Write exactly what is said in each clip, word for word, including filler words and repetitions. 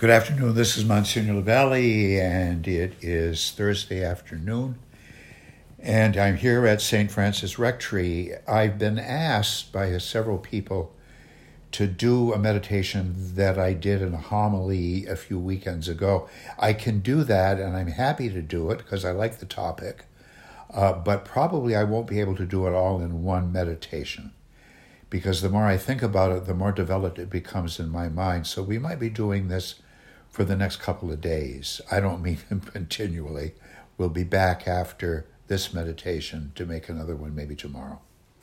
Good afternoon. This is Monsignor Lavallee, and it is Thursday afternoon, and I'm here at Saint Francis Rectory. I've been asked by several people to do a meditation that I did in a homily a few weekends ago. I can do that, and I'm happy to do it because I like the topic, uh, but probably I won't be able to do it all in one meditation, because the more I think about it, the more developed it becomes in my mind. So we might be doing this for the next couple of days. I don't mean continually. We'll be back after this meditation to make another one maybe tomorrow.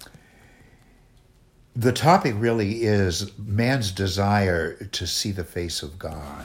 The topic really is man's desire to see the face of God.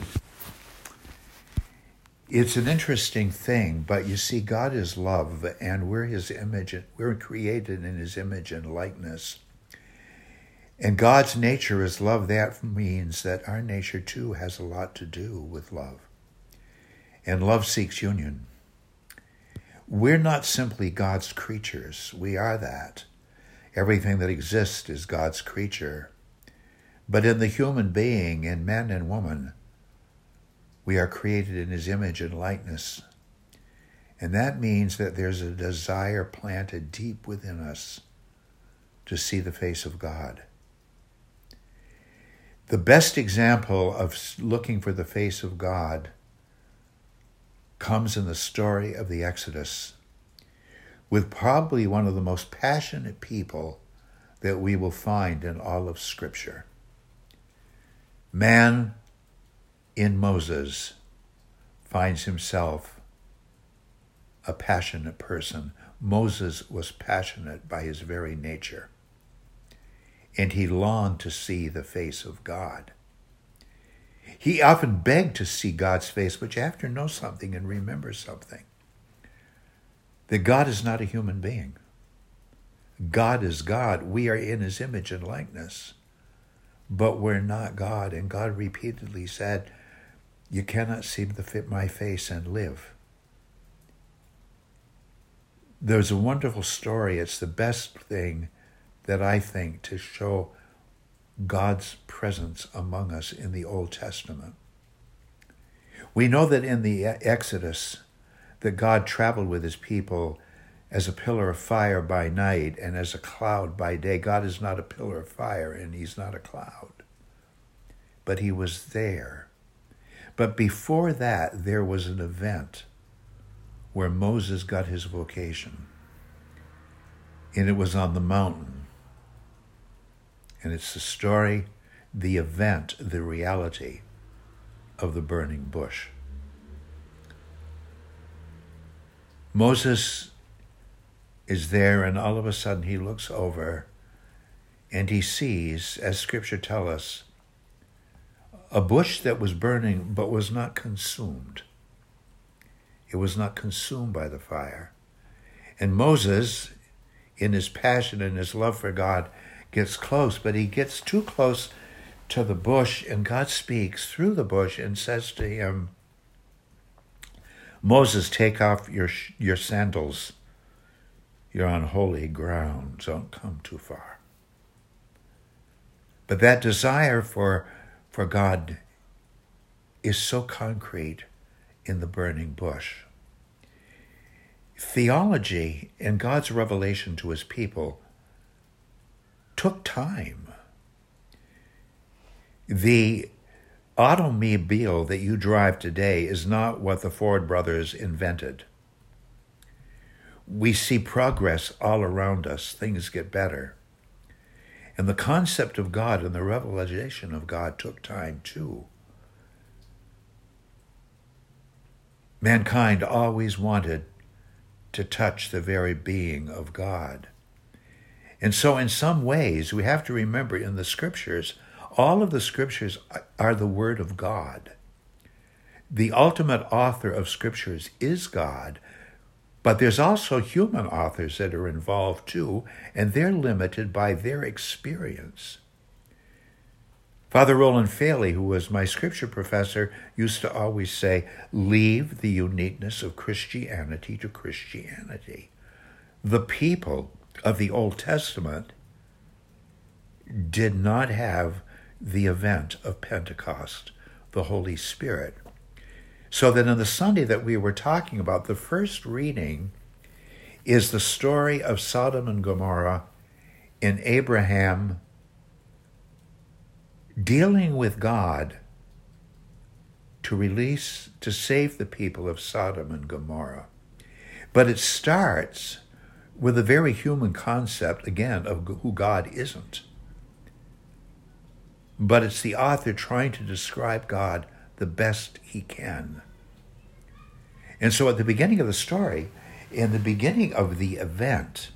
It's an interesting thing, but you see, God is love, and we're his image. We're created in his image and likeness. And God's nature is love. That means that our nature too has a lot to do with love. And love seeks union. We're not simply God's creatures. We are that. Everything that exists is God's creature. But in the human being, in man and woman, we are created in his image and likeness. And that means that there's a desire planted deep within us to see the face of God. The best example of looking for the face of God comes in the story of the Exodus, with probably one of the most passionate people that we will find in all of Scripture. Man in Moses finds himself a passionate person. Moses was passionate by his very nature, and he longed to see the face of God. He often begged to see God's face, but you have to know something and remember something. That God is not a human being. God is God. We are in his image and likeness, but we're not God. And God repeatedly said, you cannot see the my face and live. There's a wonderful story. It's the best thing that I think to show God's presence among us in the Old Testament. We know that in the Exodus, that God traveled with his people as a pillar of fire by night and as a cloud by day. God is not a pillar of fire and he's not a cloud, but he was there. But before that, there was an event where Moses got his vocation, and it was on the mountain. And it's the story, the event, the reality of the burning bush. Moses is there, and all of a sudden he looks over and he sees, as Scripture tells us, a bush that was burning but was not consumed. It was not consumed by the fire. And Moses, in his passion and his love for God, gets close, but he gets too close to the bush, and God speaks through the bush and says to him, Moses, take off your your sandals. You're on holy ground. Don't come too far. But that desire for, for God is so concrete in the burning bush. Theology and God's revelation to his people took time. The automobile that you drive today is not what the Ford brothers invented. We see progress all around us. Things get better. And the concept of God and the revelation of God took time too. Mankind always wanted to touch the very being of God. And so in some ways, we have to remember in the Scriptures, all of the Scriptures are the Word of God. The ultimate author of Scriptures is God, but there's also human authors that are involved too, and they're limited by their experience. Father Roland Faley, who was my scripture professor, used to always say, leave the uniqueness of Christianity to Christianity. The people of the Old Testament did not have the event of Pentecost, the Holy Spirit. So that on the Sunday that we were talking about, the first reading is the story of Sodom and Gomorrah in Abraham dealing with God to release, to save the people of Sodom and Gomorrah. But it starts with a very human concept, again, of who God isn't. But it's the author trying to describe God the best he can. And so at the beginning of the story, in the beginning of the event,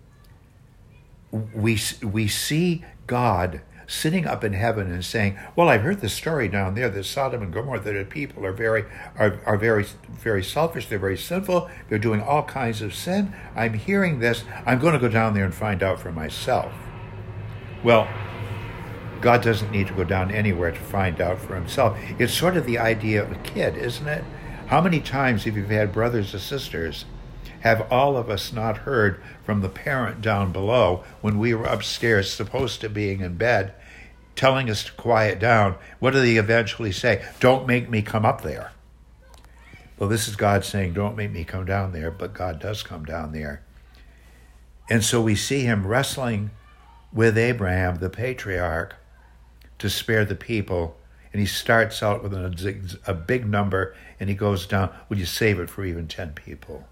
we we see God sitting up in heaven and saying, well, I've heard the story down there that Sodom and Gomorrah, that the people are very are, are very very selfish, they're very sinful, they're doing all kinds of sin. I'm hearing this, I'm going to go down there and find out for myself. Well, God doesn't need to go down anywhere to find out for himself. It's sort of the idea of a kid, isn't it? How many times have you had brothers or sisters, have all of us not heard from the parent down below when we were upstairs supposed to being in bed, telling us to quiet down? What do they eventually say? Don't make me come up there. Well, this is God saying, don't make me come down there, but God does come down there. And so we see him wrestling with Abraham, the patriarch, to spare the people. And he starts out with a, a big number, and he goes down, would you save it for even ten people?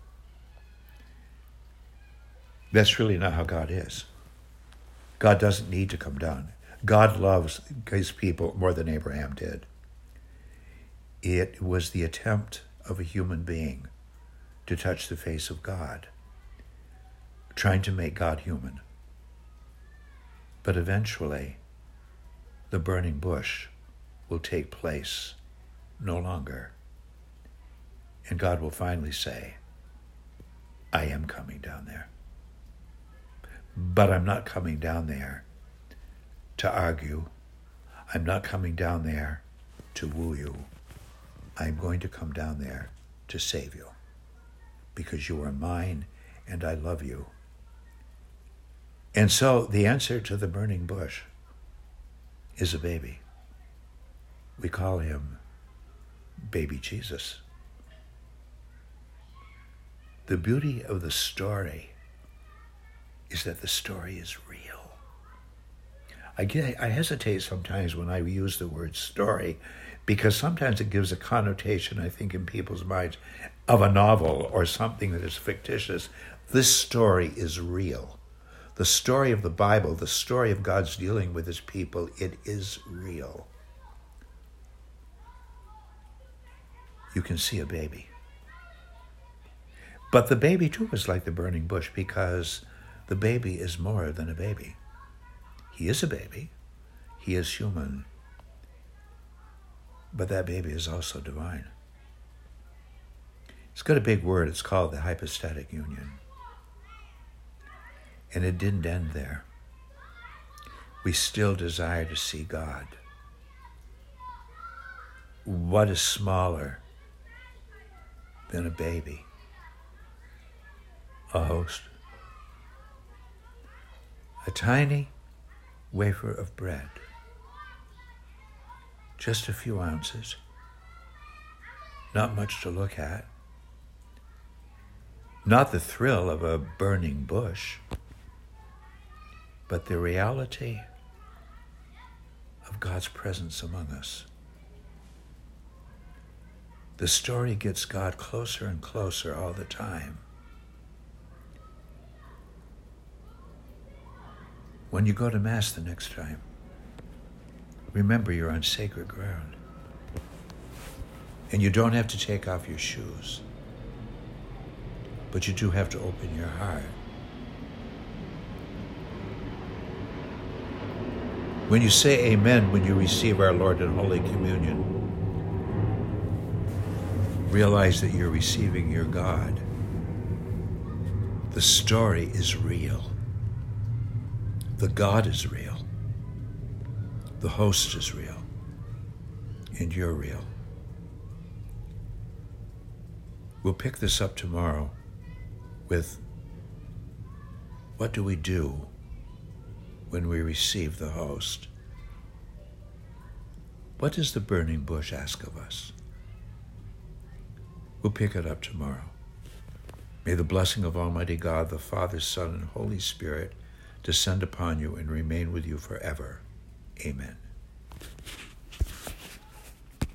That's really not how God is. God doesn't need to come down. God loves his people more than Abraham did. It was the attempt of a human being to touch the face of God, trying to make God human. But eventually, the burning bush will take place no longer. And God will finally say, I am coming down there. But I'm not coming down there to argue. I'm not coming down there to woo you. I'm going to come down there to save you, because you are mine and I love you. And so the answer to the burning bush is a baby. We call him Baby Jesus. The beauty of the story is that the story is real. I get, I hesitate sometimes when I use the word story, because sometimes it gives a connotation, I think, in people's minds of a novel or something that is fictitious. This story is real. The story of the Bible, the story of God's dealing with his people, it is real. You can see a baby. But the baby too is like the burning bush, because the baby is more than a baby. He is a baby. He is human. But that baby is also divine. It's got a big word. It's called the hypostatic union. And it didn't end there. We still desire to see God. What is smaller than a baby? A host. A tiny wafer of bread. Just a few ounces. Not much to look at. Not the thrill of a burning bush, but the reality of God's presence among us. The story gets God closer and closer all the time. When you go to Mass the next time, remember you're on sacred ground. And you don't have to take off your shoes, but you do have to open your heart. When you say amen when you receive our Lord in Holy Communion, realize that you're receiving your God. The story is real. The God is real. The host is real. And you're real. We'll pick this up tomorrow with what do we do when we receive the host? What does the burning bush ask of us? We'll pick it up tomorrow. May the blessing of Almighty God, the Father, Son, and Holy Spirit descend upon you and remain with you forever. Amen.